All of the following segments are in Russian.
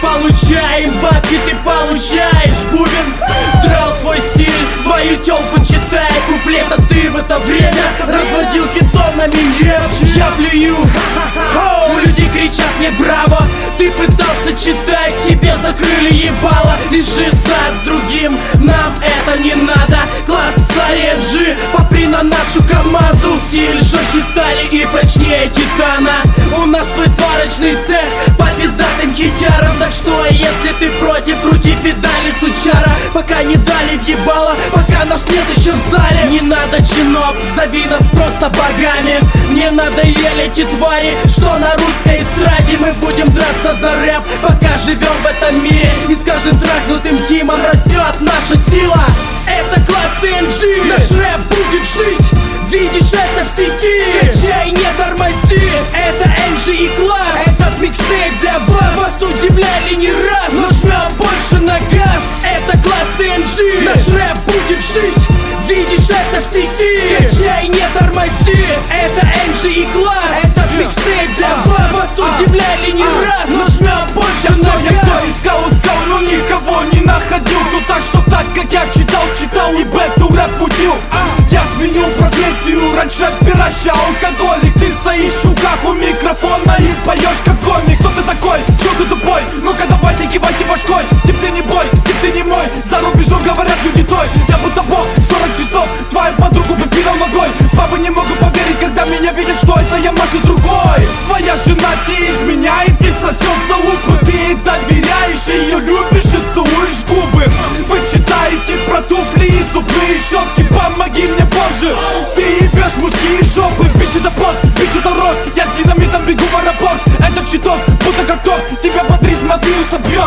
получаем бабки, ты получаешь бубен. Драл твой стиль, твою тёлку читай куплета. Ты в это время разводил китов на меня. Я плюю, хоу, люди кричат мне браво. Ты пытался читать, тебе закрыли ебало. Лежи за другим, нам это не надо. Класс Цареджи, попри на нашу команду. Стиль жестче стали и прочнее титана. У нас свой сварочный цех по пиздатым хитярам. Так что, если ты против, крути педали, сучара. Пока не дали въебало, пока нас нет еще в зале. Не надо чинов, зови нас просто богами. Мне надоели эти твари, что на русской эстраде. Мы будем драться за рэп, пока живем в этом мире. И с каждым трахнутым тимом растет наша сила. Это класс NG, наш рэп будет жить. Видишь это в сети, качай, не тормози. Это NG и класс, этот микстейп для вас. Вас удивляли не раз, но жмем больше на газ. Это класс NG, наш рэп будет жить. Видишь это в сети, качай, не тормози. Это NG и класс, этот микстейп для вас. Вас удивляли не раз, но жмем больше на газ. Я все искал, но никого не находил. Тут так, что так, как я читал и бету рэп будил. Я сменил профессию, раньше пираща, алкоголик. Ты стоишь в шуках у микрофона и поешь как комик. Кто ты такой? Чё ты тупой? Ну-ка давайте кивайте башкой. Тип ты не бой, тип ты не мой. За рубежом говорят люди твой. Я будто бог, 40 часов твою подругу попинал ногой. Бабы не могут поверить, когда меня видят, что это я машет рукой. Твоя жена тебе изменяет и сосет за лупы. Ты доверяешь, ее любишь и целуешь губы. Вы читаете про туфли и зубные щетки. Помоги мне, Боже, ты ебешь мужские жопы. Бич это пот, бич это рок. Я с динамитом бегу в аэропорт. Это щиток, будто как ток. Тебя под ритм отбил, собьет.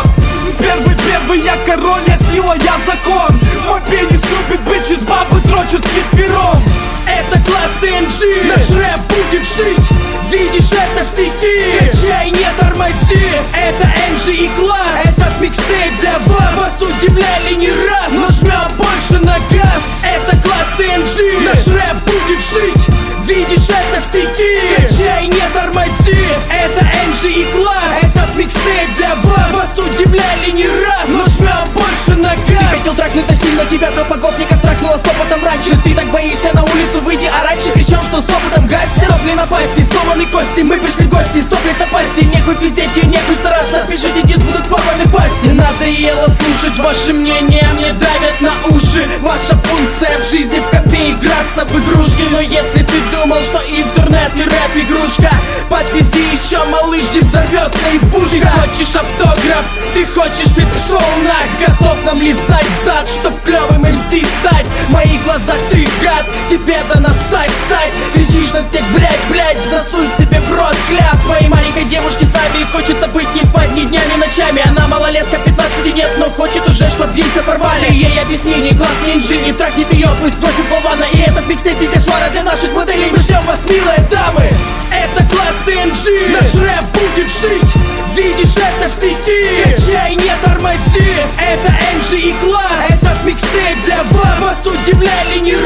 Первый, я король, я сила, я закон. Мой пенис любит бичес, бабы дрочат четвером. Это класс NG, наш рэп будет жить. Видишь это в сети, качай, не тормози. Это NG и класс, этот микстейп для вас. Вас удивляли не раз, но жмем больше на газ. Это класс NG, наш рэп будет жить. Видишь это в сети, качай, не тормози. Это NG и класс, этот микстейп для вас. Вас удивляли не раз, но жмем больше на газ. Ты хотел тракнуть на стиль, но тебя толпа гопников тракнула с опытом раньше. Ты так боишься на улицу выйди, а раньше кричал, что с опытом гаться. Сопли на пасти, сломанные кости, мы пришли в гости. Стоплет на пасти, нехуй пиздеть и нехуй стараться. Пишите диск, будут порваны пасти. Надоело слушать ваши мнения, мне давят на уши. Ваша функция в жизни в копе играться в игрушки. Но если ты думал, что интернет и рэп игрушка, подпизди еще, малыш, дип взорвется избушка. Ты хочешь автограф, ты хочешь фит в шоу, нах. Готов нам лизать зад, чтоб клёвым МС стать. В моих глазах ты гад, тебе дано сайт. Кричишь на всех, блядь, засунь себе в рот кляп. Твоей маленькой девушке с нами хочется быть, не спать ни днями, ни ночами. Она малолетка, 15 нет, но хочет уже, чтоб гейсы порвали. Ты ей объясни, не класс, не NG, не трахнет ее, пусть бросит болвана. И этот микстейп не кошмара для наших моделей. Мы ждем вас, милые дамы. Это класс NG, наш рэп будет жить. Видишь это в сети, качай, не тормози. Это NG и класс, этот микстейп для вас. Вас удивляли не